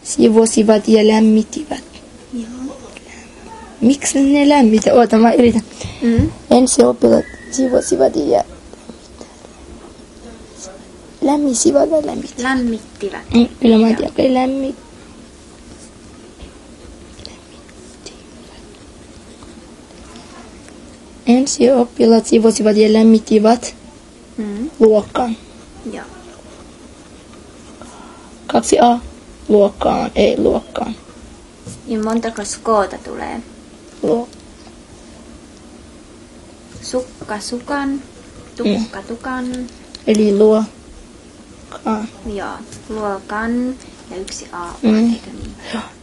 Siivosivat ja lämmittivät. Joo. Miksi ne lämmitä? Oota, mä yritän. Ensioppilaat siivosivat ja lämmisivät ja lämmittivät. Lämmittivät. Kyllä mä tiedän, okei, lämmittivät. Ensioppilaat siivosivat ja lämmittivät luokkaan. Joo. 2A. Luokkaan, ei luokkaan. Ja montako skoota tulee? Sukka sukan, tukka tukan. Eli luokkaan. Joo, luokan ja 1 A, eikö niin? Joo.